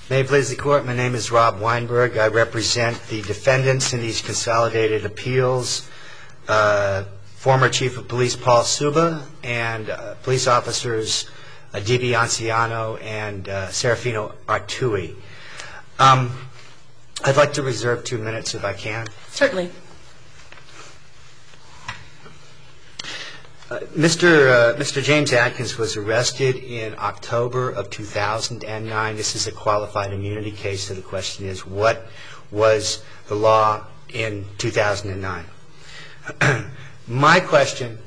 May it please the Court, my name is Rob Weinberg. I represent the defendants in these consolidated appeals, former Chief of Police Paul Suba and police officers D.B. Anciano and Serafino Artui. I'd like to reserve 2 minutes if I can. Certainly. Mr. James Adkins was arrested in October of 2009. This is a qualified immunity case, so the question is, what was the law in 2009? My question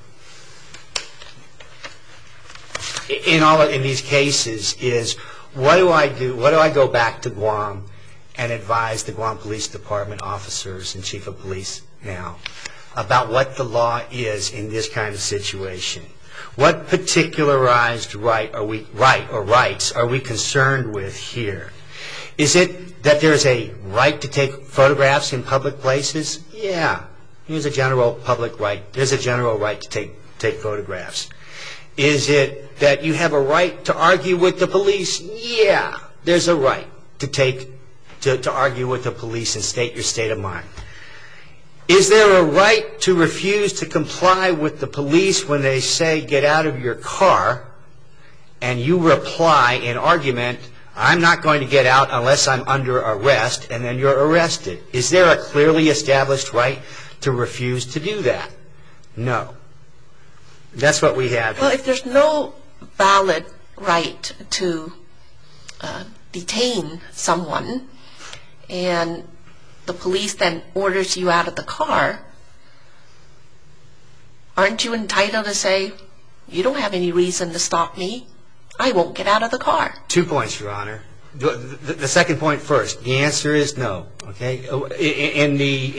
in these cases is, what do I do? What do I go back to Guam and advise the Guam Police Department officers and Chief of Police now about what the law is in this kind of situation? What particularized rights are we concerned with here? Is it that there's a right to take photographs in public places? Yeah, there's a general public right. There's a general right to take photographs. Is it that you have a right to argue with the police? Yeah, there's a right to argue with the police and state your state of mind. Is there a right to refuse to comply with the police when they say, get out of your car, and you reply in argument, I'm not going to get out unless I'm under arrest, and then you're arrested? Is there a clearly established right to refuse to do that? No. That's what we have. Well, if there's no valid right to detain someone, and the police then orders you out of the car, aren't you entitled to say, you don't have any reason to stop me, I won't get out of the car? 2 points, Your Honor. The second point first. The answer is no. Okay. In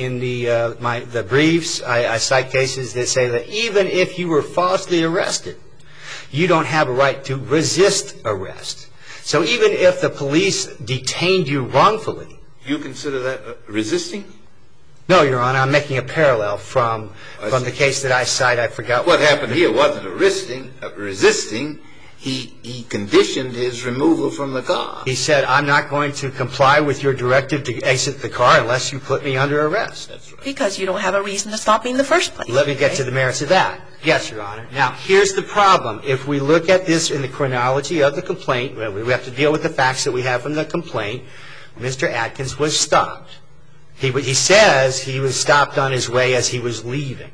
the briefs, I cite cases that say that even if you were falsely arrested, you don't have a right to resist arrest. So even if the police detained you wrongfully, you consider that resisting? No, Your Honor. I'm making a parallel from the case that I cite. I forgot what happened here. Wasn't resisting. He conditioned his removal from the car. He said, I'm not going to comply with your directive to exit the car unless you put me under arrest. That's right. Because you don't have a reason to stop me in the first place. Let me get to the merits of that. Yes, Your Honor. Now, here's the problem. If we look at this in the chronology of the complaint, we have to deal with the facts that we have from the complaint. Mr. Adkins was stopped. He says he was stopped on his way as he was leaving.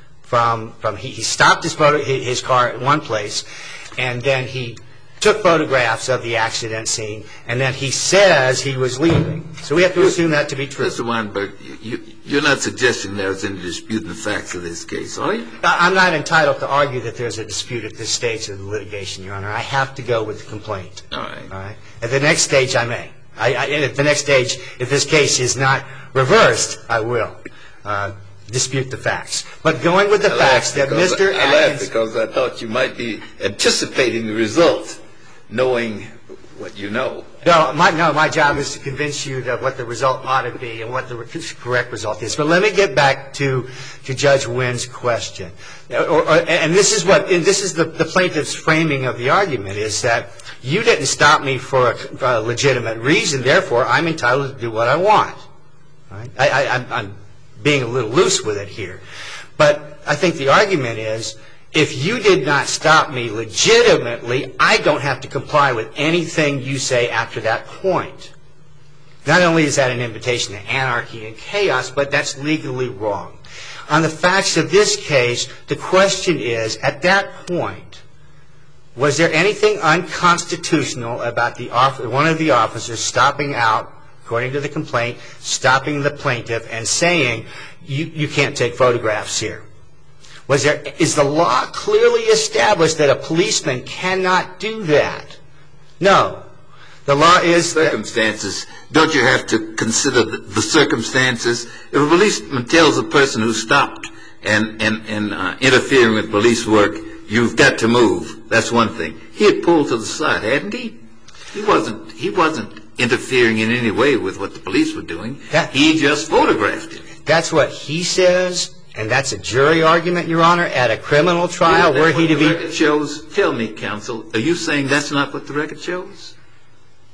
He stopped his car at one place, and then he took photographs of the accident scene, and then he says he was leaving. So we have to assume that to be true. Mr. Weinberg, you're not suggesting there's any dispute in the facts of this case, are you? I'm not entitled to argue that there's a dispute at this stage of the litigation, Your Honor. I have to go with the complaint. All right. At the next stage, I may. At the next stage, if this case is not reversed, I will dispute the facts. But going with the facts that Mr. Adkins... I laughed because I thought you might be anticipating the result, knowing what you know. No, my job is to convince you that what the result ought to be and what the correct result is. But let me get back to Judge Wynn's question. And this is the plaintiff's framing of the argument, is that you didn't stop me for a legitimate reason, therefore I'm entitled to do what I want. Right? I'm being a little loose with it here. But I think the argument is, if you did not stop me legitimately, I don't have to comply with anything you say after that point. Not only is that an invitation to anarchy and chaos, but that's legally wrong. On the facts of this case, the question is, at that point, was there anything unconstitutional about one of the officers stopping out, according to the complaint, stopping the plaintiff and saying, you can't take photographs here? Is the law clearly established that a policeman cannot do that? No. The law is... Circumstances. Don't you have to consider the circumstances? If a policeman tells a person who stopped and interfering with police work, you've got to move, that's one thing. He had pulled to the side, hadn't he? He wasn't interfering in any way with what the police were doing. He just photographed it. That's what he says, and that's a jury argument, Your Honor, at a criminal trial. Were he to be... The record shows... Tell me, counsel, are you saying that's not what the record shows?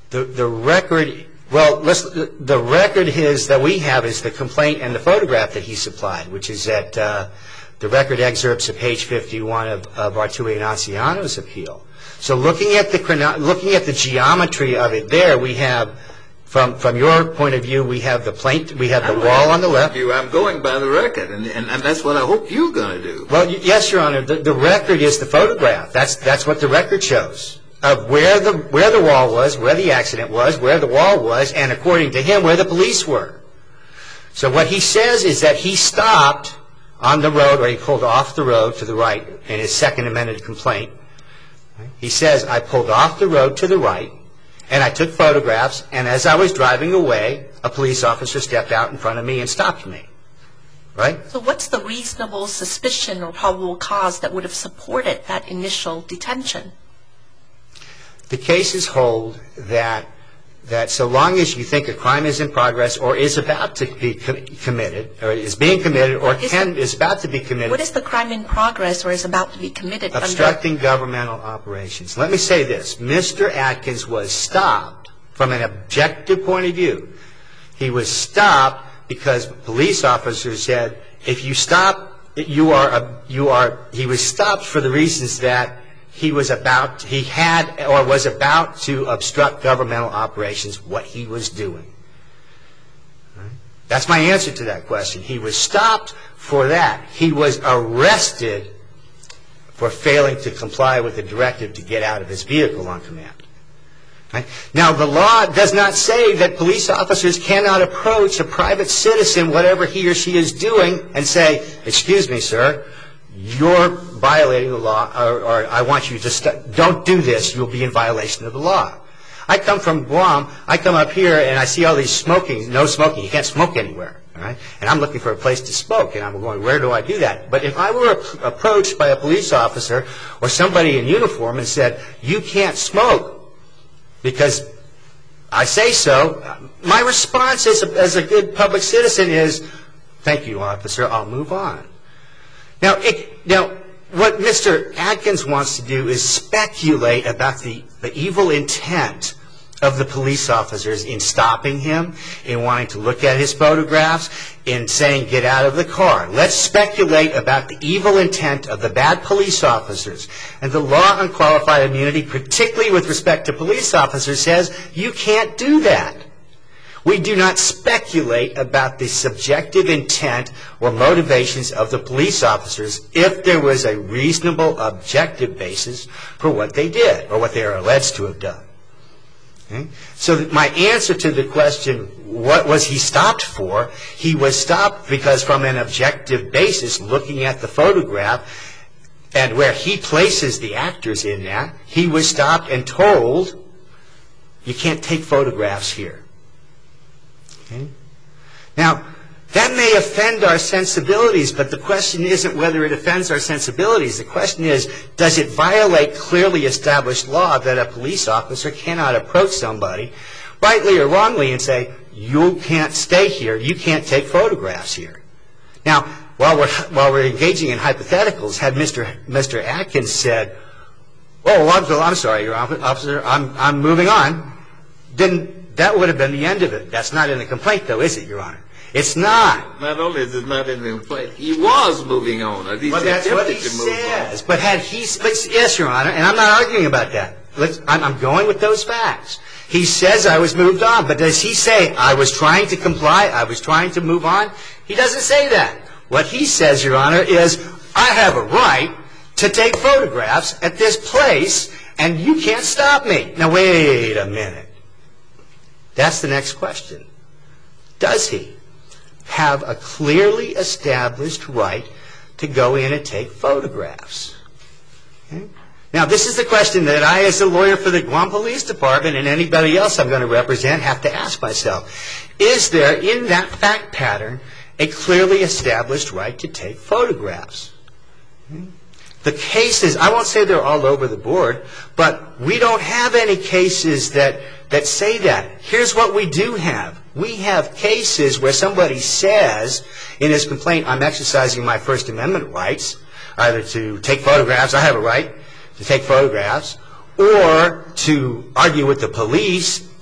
The record, well, the record that we have is the complaint and the photograph that he supplied, which is at the record excerpts of page 51 of Arturo Inanciano's appeal. So looking at the geometry of it there, we have, from your point of view, we have the wall on the left. I'm going by the record, and that's what I hope you're going to do. Well, yes, Your Honor. The record is the photograph. That's what the record shows of where the wall was, where the accident was, where the wall was, and according to him, where the police were. So what he says is that he stopped on the road, or he pulled off the road to the right in his second amended complaint. He says, I pulled off the road to the right, and I took photographs, and as I was driving away, a police officer stepped out in front of me and stopped me. Right? So what's the reasonable suspicion or probable cause that would have supported that initial detention? The cases hold that so long as you think a crime is in progress or is about to be committed, or is being committed, or is about to be committed. What is the crime in progress or is about to be committed? Obstructing governmental operations. Let me say this. Mr. Atkins was stopped from an objective point of view. He was stopped because police officers said, if you stop, he was stopped for the reasons that he was about to obstruct governmental operations, what he was doing. Right? That's my answer to that question. He was stopped for that. He was arrested for failing to comply with the directive to get out of his vehicle on command. Right? Now, the law does not say that police officers cannot approach a private citizen, whatever he or she is doing, and say, excuse me, sir, you're violating the law, or I want you to don't do this, you'll be in violation of the law. I come from Guam, I come up here and I see all these smoking, no smoking, you can't smoke anywhere, all right? And I'm looking for a place to smoke, and I'm going, where do I do that? But if I were approached by a police officer or somebody in uniform and said, you can't smoke because I say so, my response as a good public citizen is, thank you, officer, I'll move on. Now, what Mr. Atkins wants to do is speculate about the evil intent of the police officers in stopping him, in wanting to look at his photographs, in saying, get out of the car. Let's speculate about the evil intent of the bad police officers. And the law on qualified immunity, particularly with respect to police officers, says you can't do that. We do not speculate about the subjective intent or motivations of the police officers if there was a reasonable objective basis for what they did or what they are alleged to have done. Okay? So my answer to the question, what was he stopped for? He was stopped because from an objective basis, looking at the photograph and where he places the actors in that, he was stopped and told, you can't take photographs here. Okay? Now, that may offend our sensibilities, but the question isn't whether it offends our sensibilities. The question is, does it violate clearly established law that a police officer cannot approach somebody, rightly or wrongly, and say, you can't stay here, you can't take photographs here. Now, while we're engaging in hypotheticals, had Mr. Atkins said, oh, I'm sorry, Your Officer, I'm moving on, then that would have been the end of it. That's not in the complaint, though, is it, Your Honor? It's not. Not only is it not in the complaint, he was moving on. Well, that's what he says. But yes, Your Honor, and I'm not arguing about that. I'm going with those facts. He says I was moved on, but does he say I was trying to comply, I was trying to move on? He doesn't say that. What he says, Your Honor, is I have a right to take photographs at this place, and you can't stop me. Now, wait a minute. That's the next question. Does he have a clearly established right to go in and take photographs? Okay? Now, this is the question that I, as a lawyer for the Guam Police Department and anybody else I'm going to represent, have to ask myself. Is there, in that fact pattern, a clearly established right to take photographs? Okay? The cases, I won't say they're all over the board, but we don't have any cases that say that. Here's what we do have. We have cases where somebody says in his complaint, I'm exercising my First Amendment rights, either to take photographs, I have a right to take photographs, or to argue with the police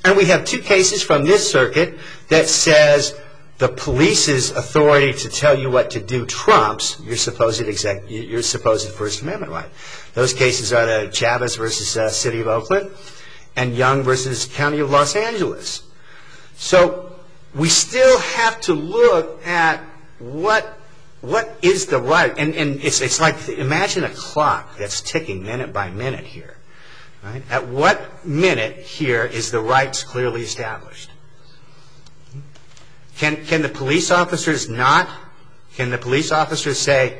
And we have two cases from this circuit that says the police's authority to tell you what to do trumps your supposed First Amendment right. Those cases are the Chavez versus City of Oakland and Young versus County of Los Angeles. So we still have to look at what is the right. And it's like, imagine a clock that's ticking minute by minute here. Right? At what minute here is the rights clearly established? Can the police officers not? Can the police officers say,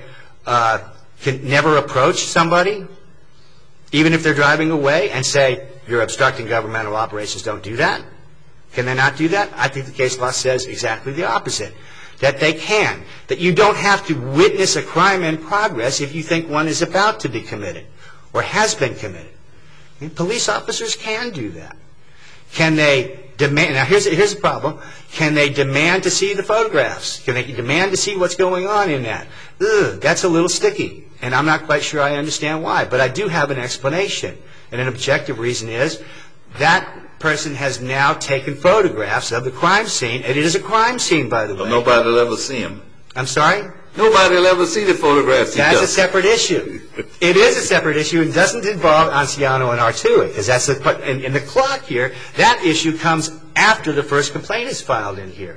can never approach somebody, even if they're driving away, and say, you're obstructing governmental operations, don't do that? Can they not do that? I think the case law says exactly the opposite. That they can. That you don't have to witness a crime in progress if you think one is about to be committed or has been committed. And police officers can do that. Can they demand? Now here's the problem. Can they demand to see the photographs? Can they demand to see what's going on in that? That's a little sticky, and I'm not quite sure I understand why. But I do have an explanation, and an objective reason is that person has now taken photographs of the crime scene. It is a crime scene, by the way. But nobody will ever see them. I'm sorry? Nobody will ever see the photographs. That's a separate issue. It is a separate issue and doesn't involve Anciano and Artui, because that's in the clock here. That issue comes after the first complaint is filed in here.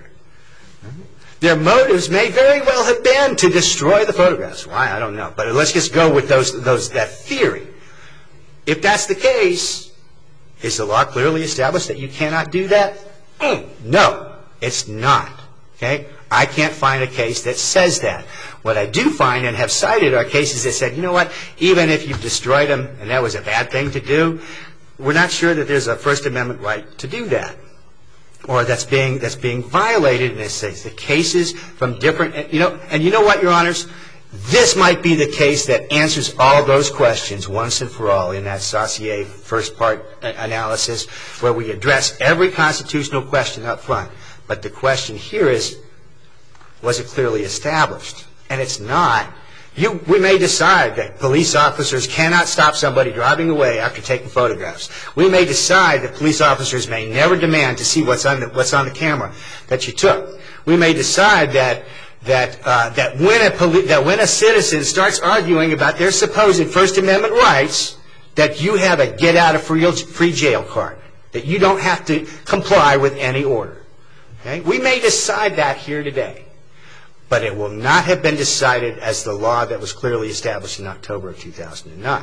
Their motives may very well have been to destroy the photographs. Why? I don't know. But let's just go with that theory. If that's the case, is the law clearly established that you cannot do that? No, it's not. Okay? I can't find a case that says that. What I do find and have cited are cases that said, you know what, even if you've destroyed them and that was a bad thing to do, we're not sure that there's a First Amendment right to do that, or that's being violated in this case. The cases from different, and you know what, Your Honors, this might be the case that answers all those questions once and for all in that Saussure first part analysis, where we address every constitutional question up front. But the question here is, was it clearly established? And it's not. We may decide that police officers cannot stop somebody driving away after taking photographs. We may decide that police officers may never demand to see what's on the camera that you took. We may decide that when a citizen starts arguing about their supposed First Amendment rights, that you have a get out of free jail card, that you don't have to comply with any order. Okay? We may decide that here today. But it will not have been decided as the law that was clearly established in October of 2009.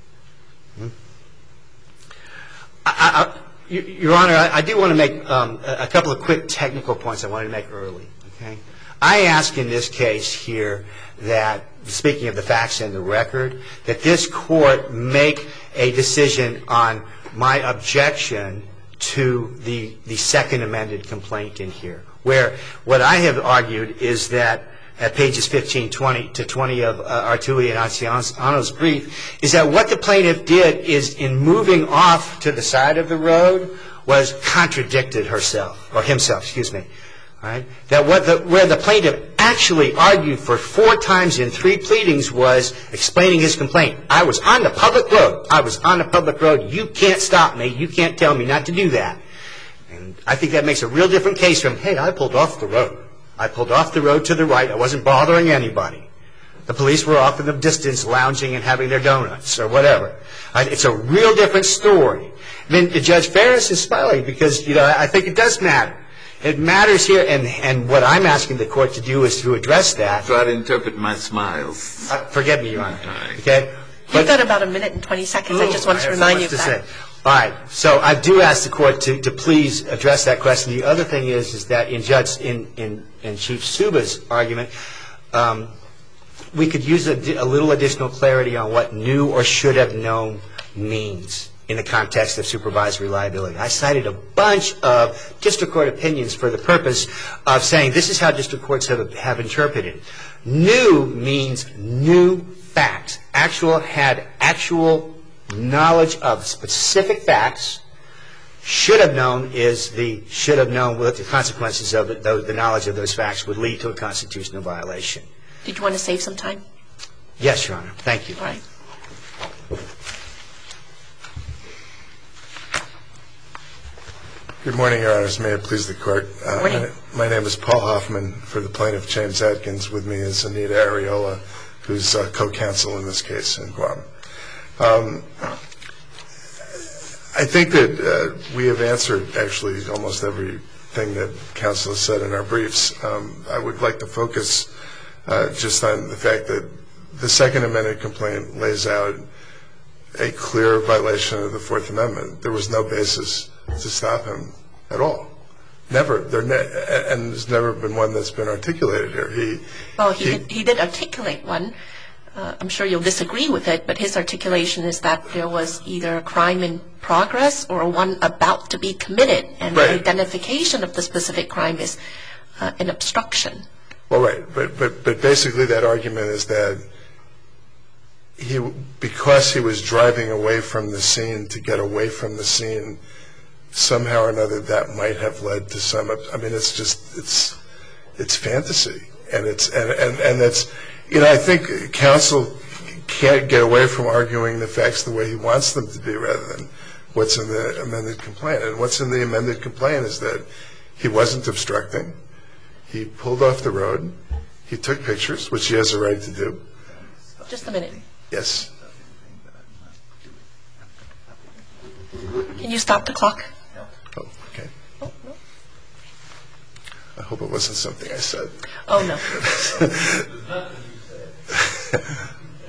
Your Honor, I do want to make a couple of quick technical points I wanted to make early. Okay? I ask in this case here that, speaking of the facts and the record, that this court make a decision on my objection to the second amended complaint in here, where what I have argued is that at pages 15 to 20 of Artui and Anciano's brief, is that what the plaintiff did is, in moving off to the side of the road, was contradicted herself, or himself, excuse me. Right? That where the plaintiff actually argued for 4 times in 3 pleadings was explaining his complaint. I was on the public road. I was on the public road. You can't stop me. You can't tell me not to do that. And I think that makes a real different case from, hey, I pulled off the road. I pulled off the road to the right. I wasn't bothering anybody. The police were off in the distance lounging and having their donuts or whatever. It's a real different story. I mean, Judge Ferris is smiling because, I think it does matter. It matters here, and what I'm asking the court to do is to address that. Try to interpret my smiles. Forgive me, Your Honor. Right. Okay? You've got about 1 minute and 20 seconds. I just wanted to remind you of that. All right. So I do ask the court to please address that question. The other thing is that in Chief Suba's argument, we could use a little additional clarity on what knew or should have known means in the context of supervisory liability. I cited a bunch of district court opinions for the purpose of saying this is how district courts have interpreted. Knew means new facts. Had actual knowledge of specific facts. Should have known is should have known what the consequences of the knowledge of those facts would lead to a constitutional violation. Did you want to save some time? Yes, Your Honor. Thank you. All right. Good morning, Your Honors. May it please the Court. Morning. My name is Paul Hoffman. For the plaintiff, James Atkins. With me is Anita Areola, who's co-counsel in this case in Guam. I think that we have answered, actually, almost everything that counsel has said in our briefs. I would like to focus just on the fact that the Second Amendment complaint lays out a clear violation of the Fourth Amendment. There was no basis to stop him at all. Never. And there's never been one that's been articulated here. He did articulate one. I'm sure you'll disagree with it, but his articulation is that there was either a crime in progress or one about to be committed, and the identification of the specific crime is an obstruction. Well, right. But basically that argument is that because he was driving away from the scene to get away from the scene, somehow or another that might have led to some. I mean, it's fantasy, and it's I think counsel can't get away from arguing the facts the way he wants them to be, rather than what's in the amended complaint. And what's in the amended complaint is that he wasn't obstructing. He pulled off the road. He took pictures, which he has a right to do. Just a minute. Yes. Can you stop the clock? Oh, okay. Oh, no. I hope it wasn't something I said. Oh, no. There's nothing you said.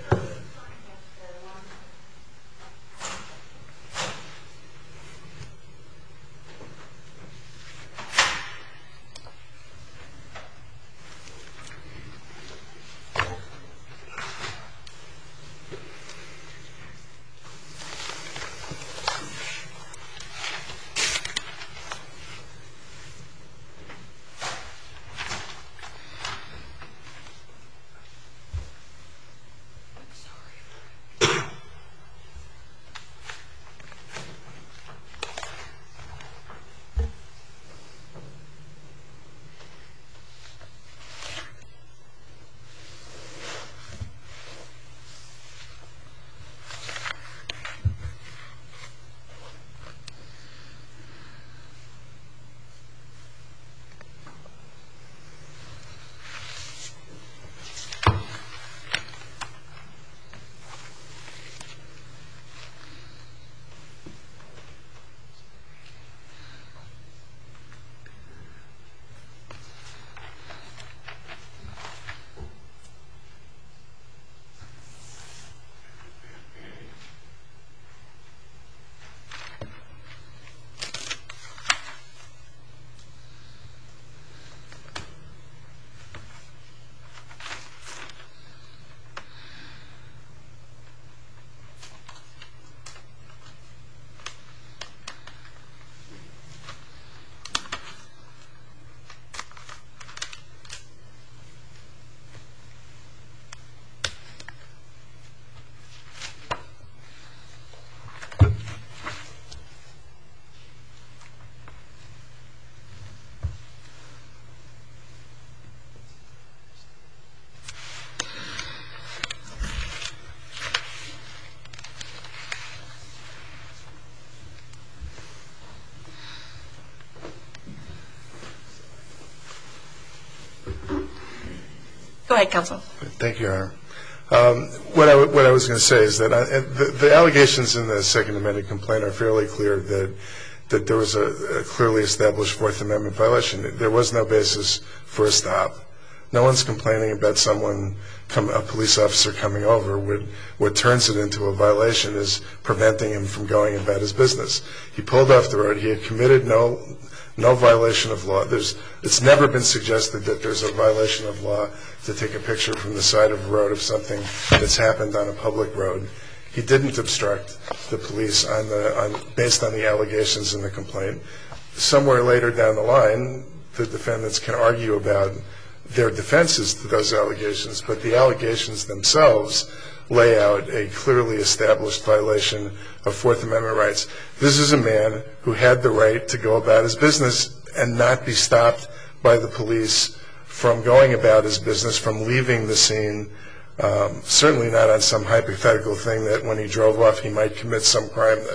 Go ahead, counsel. Thank you, Your Honor. What I was going to say is that the allegations in the Second Amendment complaint are fairly clear that there was a clearly established Fourth Amendment violation. There was no basis for a stop. No one's complaining about a police officer coming over. What turns it into a violation is preventing him from going about his business. He pulled off the road. He had committed no violation of law. It's never been suggested that there's a violation of law to take a picture from the side of a road of something that's happened on a public road. He didn't obstruct the police based on the allegations in the complaint. Somewhere later down the line, the defendants can argue about their defenses to those allegations, but the allegations themselves lay out a clearly established violation of Fourth Amendment rights. This is a man who had the right to go about his business and not be stopped by the police from going about his business, from leaving the scene, certainly not on some hypothetical thing that when he drove off he might commit some crime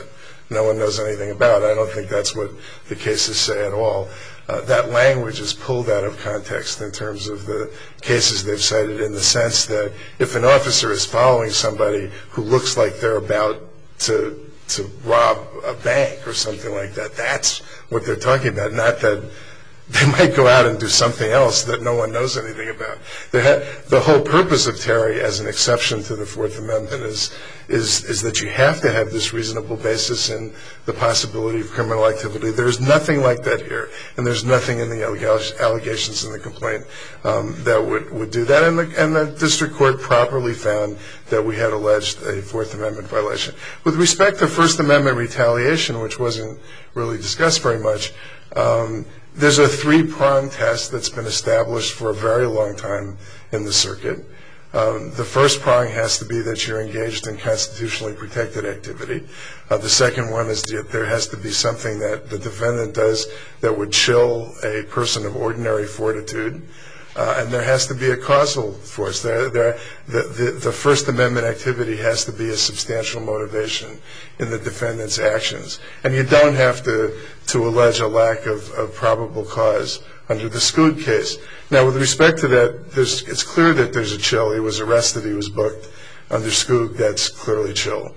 no one knows anything about. I don't think that's what the cases say at all. That language is pulled out of context in terms of the cases they've cited, in the sense that if an officer is following somebody who looks like they're about to rob a bank or something like that, that's what they're talking about, not that they might go out and do something else that no one knows anything about. The whole purpose of Terry as an exception to the Fourth Amendment is that you have to have this reasonable basis in the possibility of criminal activity. There's nothing like that here, and there's nothing in the allegations in the complaint that would do that. And the district court properly found that we had alleged a Fourth Amendment violation. With respect to First Amendment retaliation, which wasn't really discussed very much, there's a three-pronged test that's been established for a very long time in the circuit. The first prong has to be that you're engaged in constitutionally protected activity. The second one is that there has to be something that the defendant does that would chill a person of ordinary fortitude. And there has to be a causal force. The First Amendment activity has to be a substantial motivation in the defendant's actions. And you don't have to allege a lack of probable cause under the Skoog case. Now, with respect to that, it's clear that there's a chill. He was arrested. He was booked. Under Skoog, that's clearly chill.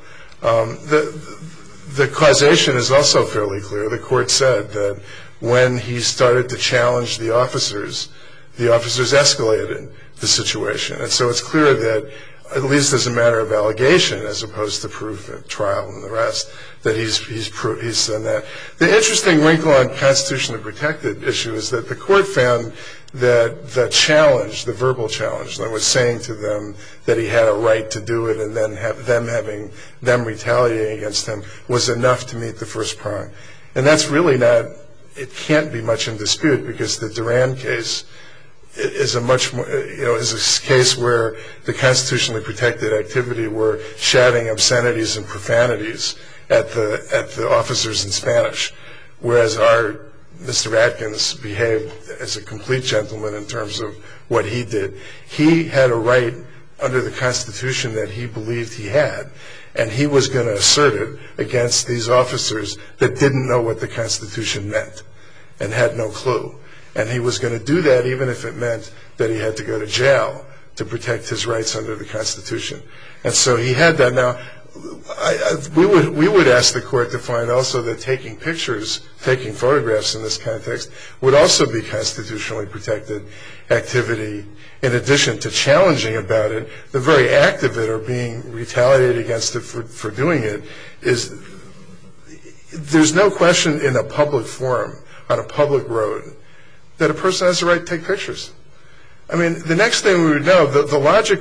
The causation is also fairly clear. The court said that when he started to challenge the officers escalated the situation. And so it's clear that, at least as a matter of allegation, as opposed to proof at trial and the rest, that he's done that. The interesting wrinkle on constitutionally protected issue is that the court found that the challenge, the verbal challenge, that was saying to them that he had a right to do it and then having them retaliating against him, was enough to meet the first prong. And that's really not, it can't be much in dispute, because the Duran case is a much more, is a case where the constitutionally protected activity were shouting obscenities and profanities at the officers in Spanish, whereas our Mr. Atkins behaved as a complete gentleman in terms of what he did. He had a right under the Constitution that he believed he had, and he was going to assert it against these officers that didn't know what the Constitution meant and had no clue. And he was going to do that even if it meant that he had to go to jail to protect his rights under the Constitution. And so he had that. Now, we would ask the court to find also that taking pictures, taking photographs in this context, would also be constitutionally protected activity. In addition to challenging about it, the very act of it, or being retaliated against it for doing it, is, there's no question in a public forum, on a public road, that a person has the right to take pictures. I mean, the next thing we would know, the logic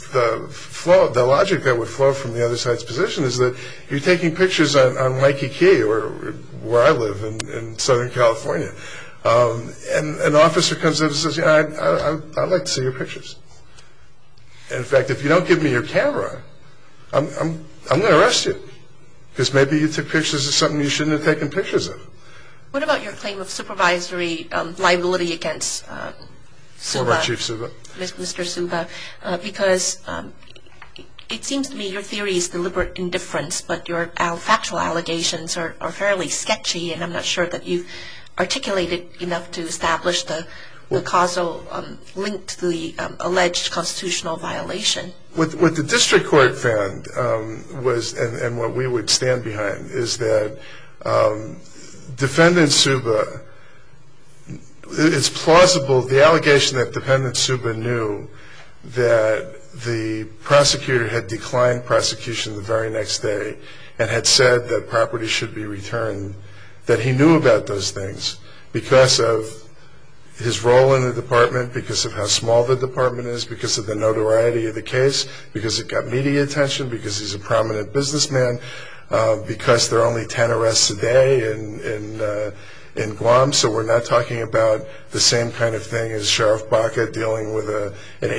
that would flow from the other side's position is that you're taking pictures on Waikiki, or where I live in Southern California, and an officer comes up and says, I'd like to see your pictures. And in fact, if you don't give me your camera, I'm going to arrest you, because maybe you took pictures of something you shouldn't have taken pictures of. What about your claim of supervisory liability against Suba, Former Chief Suba? Mr. Suba, because it seems to me your theory is deliberate indifference, but your factual allegations are fairly sketchy, and I'm not sure that you've articulated enough to establish the causal link to the alleged constitutional violation. What the district court found was, and what we would stand behind, is that Defendant Suba, it's plausible, the allegation that Defendant Suba knew that the prosecutor had declined prosecution the very next day and had said that property should be returned, that he knew about those things because of his role in the department, because of how small the department is, because of the notoriety of the case, because it got media attention, because he's a prominent businessman, because there are only 10 arrests a day in Guam, so we're not talking about the same kind of thing as Sheriff Baca dealing with an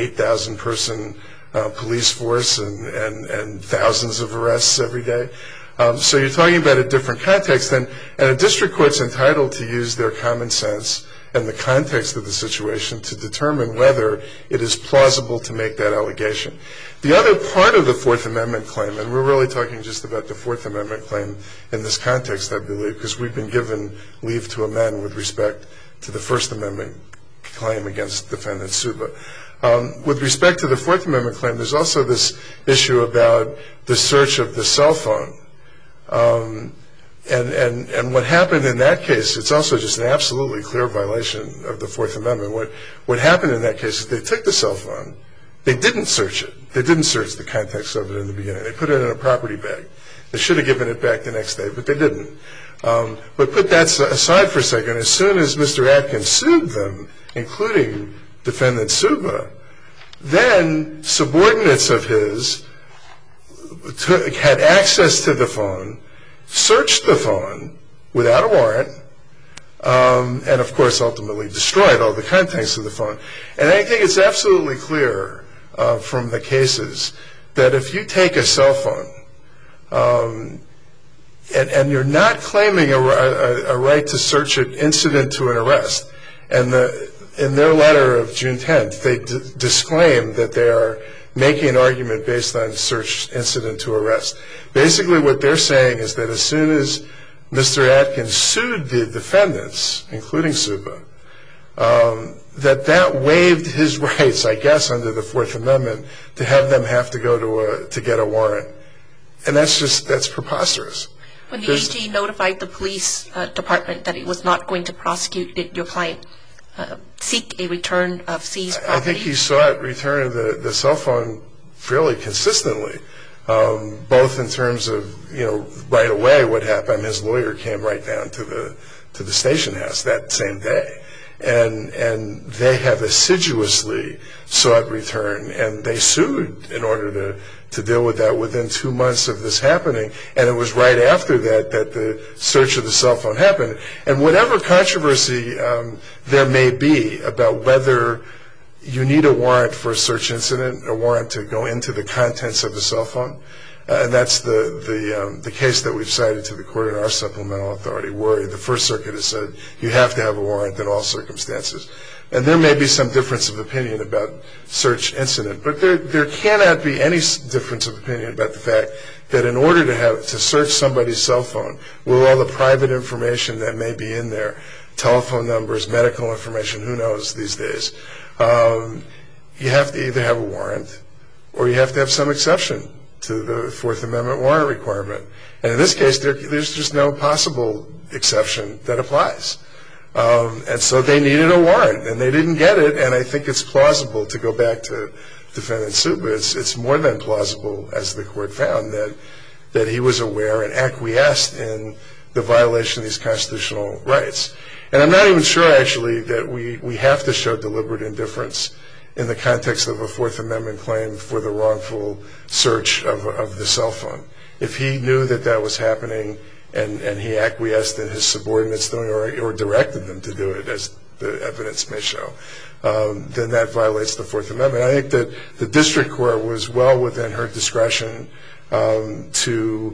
8,000-person police force and thousands of arrests every day. So you're talking about a different context, and a district court's entitled to use their common sense and the context of the situation to determine whether it is plausible to make that allegation. The other part of the Fourth Amendment claim, and we're really talking just about the Fourth Amendment claim in this context, I believe, because we've been given leave to amend with respect to the First Amendment claim against Defendant Suba. With respect to the Fourth Amendment claim, there's also this issue about the search of the cell phone. And what happened in that case, it's also just an absolutely clear violation of the Fourth Amendment. What happened in that case is they took the cell phone. They didn't search it. They didn't search the context of it in the beginning. They put it in a property bag. They should have given it back the next day, but they didn't. But put that aside for a second. As soon as Mr. Atkins sued them, including Defendant Suba, then subordinates of his had access to the phone, searched the phone without a warrant, and of course ultimately destroyed all the contents of the phone. And I think it's absolutely clear from the cases that if you take a cell phone and you're not claiming a right to search it incident to an arrest, and in their letter of June 10th, they disclaim that they are making an argument based on search incident to arrest. Basically what they're saying is that as soon as Mr. Atkins sued the defendants, including Suba, that waived his rights, I guess, under the Fourth Amendment to have them have to go to get a warrant. And that's preposterous. When the AG notified the police department that it was not going to prosecute, did your client seek a return of seized property? I think he sought return of the cell phone fairly consistently, both in terms of, right away what happened. His lawyer came right down to the station house that same day. And they have assiduously sought return, and they sued in order to deal with that within 2 months of this happening. And it was right after that the search of the cell phone happened. And whatever controversy there may be about whether you need a warrant for a search incident, a warrant to go into the contents of the cell phone, and that's the case that we've cited to the court in our supplemental authority, where the First Circuit has said you have to have a warrant in all circumstances. And there may be some difference of opinion about search incident, but there cannot be any difference of opinion about the fact that in order to search somebody's cell phone with all the private information that may be in there, telephone numbers, medical information, who knows these days, you have to either have a warrant or you have to have some exception to the Fourth Amendment warrant requirement. And in this case, there's just no possible exception that applies. And so they needed a warrant, and they didn't get it, and I think it's plausible to go back to Defendant Suba. It's more than plausible, as the court found, that he was aware and acquiesced in the violation of these constitutional rights. And I'm not even sure, actually, that we have to show deliberate indifference in the context of a Fourth Amendment claim for the wrongful search of the cell phone. If he knew that was happening and he acquiesced in his subordinates doing or directed them to do it, as the evidence may show, then that violates the Fourth Amendment. I think that the district court was well within her discretion to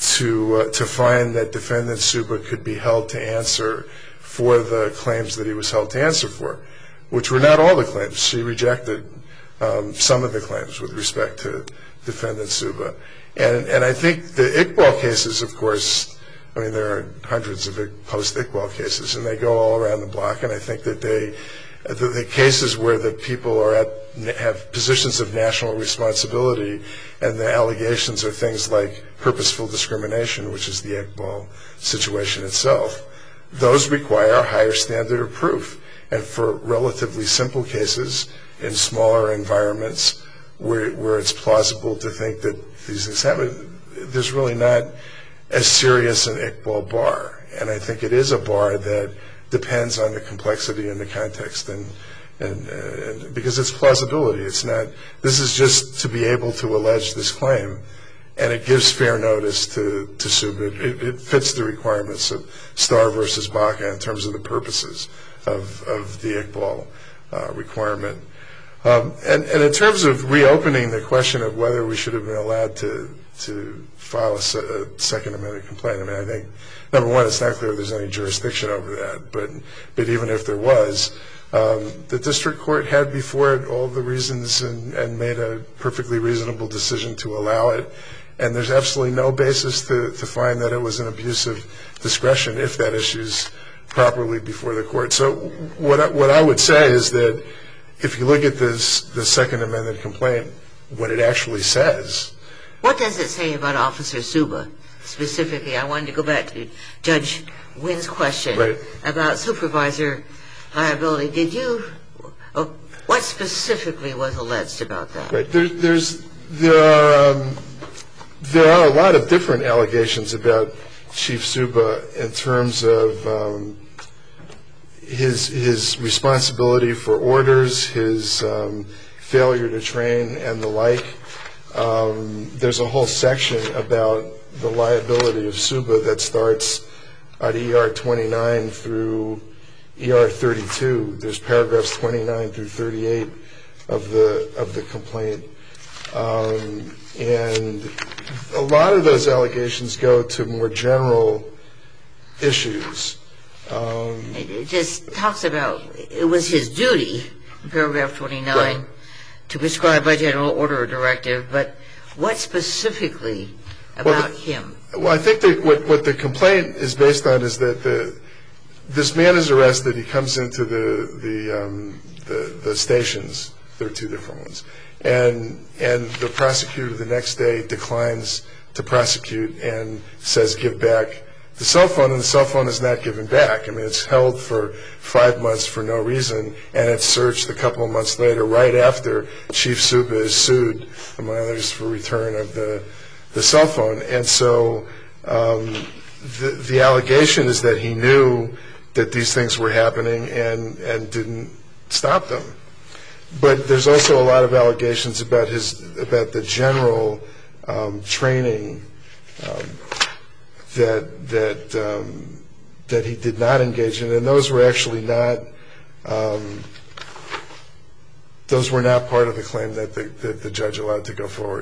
find that Defendant Suba could be held to answer for the claims that he was held to answer for, which were not all the claims. She rejected some of the claims with respect to Defendant Suba. And I think the Iqbal cases, of course, I mean, there are hundreds of post-Iqbal cases, and they go all around the block, and I think that the cases where the people have positions of national responsibility and the allegations are things like purposeful discrimination, which is the Iqbal situation itself, those require a higher standard of proof. And for relatively simple cases in smaller environments where it's plausible to think that these things happen, there's really not as serious an Iqbal bar. And I think it is a bar that depends on the complexity and the context, and because it's plausibility. It's not, this is just to be able to allege this claim, and it gives fair notice to Suba. It fits the requirements of Starr versus Baca in terms of the purposes of the Iqbal requirement. And in terms of reopening the question of whether we should have been allowed to file a second amended complaint, I mean, I think, number one, it's not clear there's any jurisdiction over that. But even if there was, the district court had before it all the reasons and made a perfectly reasonable decision to allow it. And there's absolutely no basis to find that it was an abuse of discretion if that issue's properly before the court. So what I would say is that if you look at the second amended complaint, what it actually says. What does it say about Officer Suba specifically? I wanted to go back to Judge Wynn's question about supervisor liability. What specifically was alleged about that? Right. There are a lot of different allegations about Chief Suba in terms of his responsibility for orders, his failure to train, and the like. There's a whole section about the liability of Suba that starts at ER 29 through ER 32. There's paragraphs 29 through 38 of the complaint. And a lot of those allegations go to more general issues. It just talks about it was his duty, paragraph 29, to prescribe by general order or directive, but what specifically about him? Well, I think that what the complaint is based on is that this man is arrested. He comes into the stations. There are two different ones. And the prosecutor the next day declines to prosecute and says give back the cell phone, and the cell phone is not given back. I mean, it's held for 5 months for no reason, and it's searched a couple of months later, right after Chief Suba is sued, among others, for return of the cell phone. And so the allegation is that he knew that these things were happening and didn't stop them. But there's also a lot of allegations about the general training that he did not engage in, and those were actually not part of the claim that the judge allowed to go forward.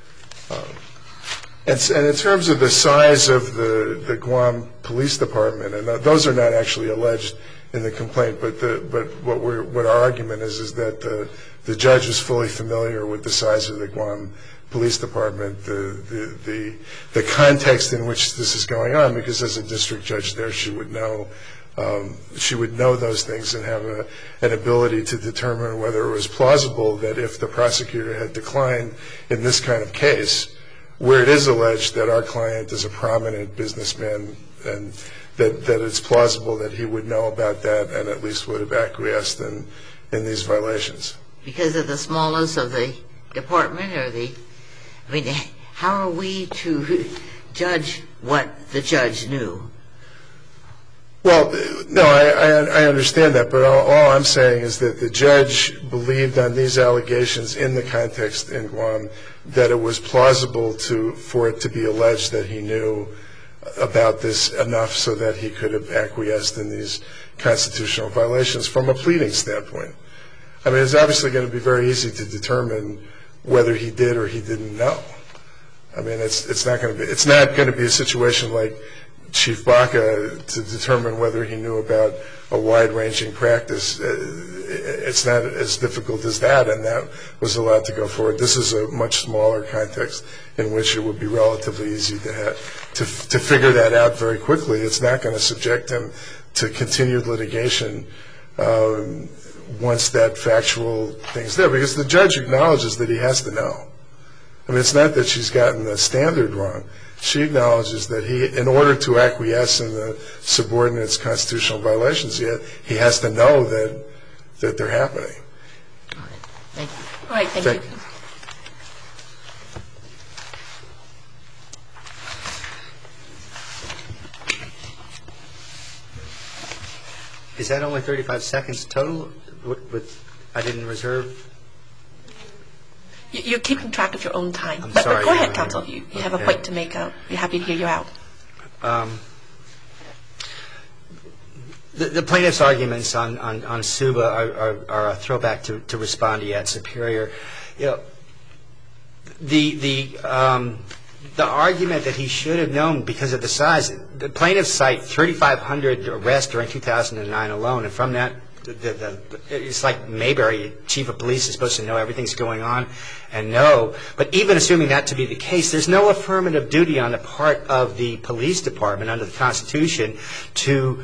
And in terms of the size of the Guam Police Department, and those are not actually alleged in the complaint, but what our argument is that the judge is fully familiar with the size of the Guam Police Department, the context in which this is going on, because as a district judge there, she would know those things and have an ability to determine whether it was plausible that if the prosecutor had declined in this kind of case, where it is alleged that our client is a prominent businessman and that it's plausible that he would know about that and at least would have acquiesced in these violations. Because of the smallness of the department, how are we to judge what the judge knew? Well, no, I understand that, but all I'm saying is that the judge believed on these allegations in the context in Guam that it was plausible for it to be alleged that he knew about this enough so that he could have acquiesced in these constitutional violations from a pleading standpoint. I mean, it's obviously going to be very easy to determine whether he did or he didn't know. I mean, it's not going to be a situation like Chief Baca to determine whether he knew about a wide-ranging practice. It's not as difficult as that, and that was allowed to go forward. This is a much smaller context in which it would be relatively easy to figure that out very quickly. It's not going to subject him to continued litigation once that factual thing's there, because the judge acknowledges that he has to know. I mean, it's not that she's gotten the standard wrong. She acknowledges that in order to acquiesce in the subordinate's constitutional violations, he has to know that they're happening. All right. Thank you. All right. Thank you. Is that only 35 seconds total? I didn't reserve? You're keeping track of your own time. I'm but sorry. Go ahead, counsel. If you have a point to make, we're happy to hear you out. The plaintiff's arguments on Suba are a throwback to Respondeat at Superior. You know, the argument that he should have known because of the size, the plaintiffs cite 3,500 arrests during 2009 alone, and from that, it's like Mayberry, chief of police, is supposed to know everything's going on and know. But even assuming that to be the case, there's no affirmative duty on the part of the police department under the Constitution to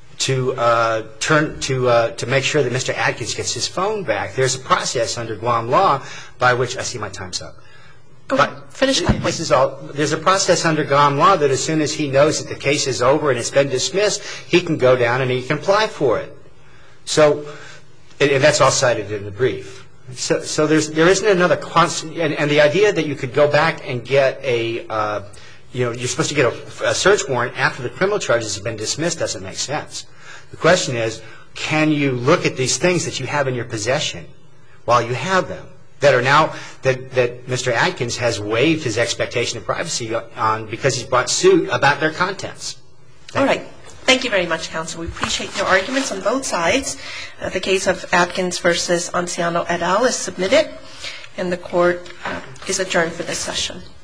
make sure that Mr. Adkins gets his phone back. There's a process under Guam law by which, I see my time's up. Finish that point. There's a process under Guam law that as soon as he knows that the case is over and it's been dismissed, he can go down and he can apply for it. So, and that's all cited in the brief. So there isn't another constant, and the idea that you could go back and get you're supposed to get a search warrant after the criminal charges have been dismissed doesn't make sense. The question is, can you look at these things that you have in your possession while you have them, that are now, that Mr. Adkins has waived his expectation of privacy on because he's brought suit about their contents? All right. Thank you very much, counsel. We appreciate your arguments on both sides. The case of Adkins versus Anciano et al. Is submitted, and the court is adjourned for this session.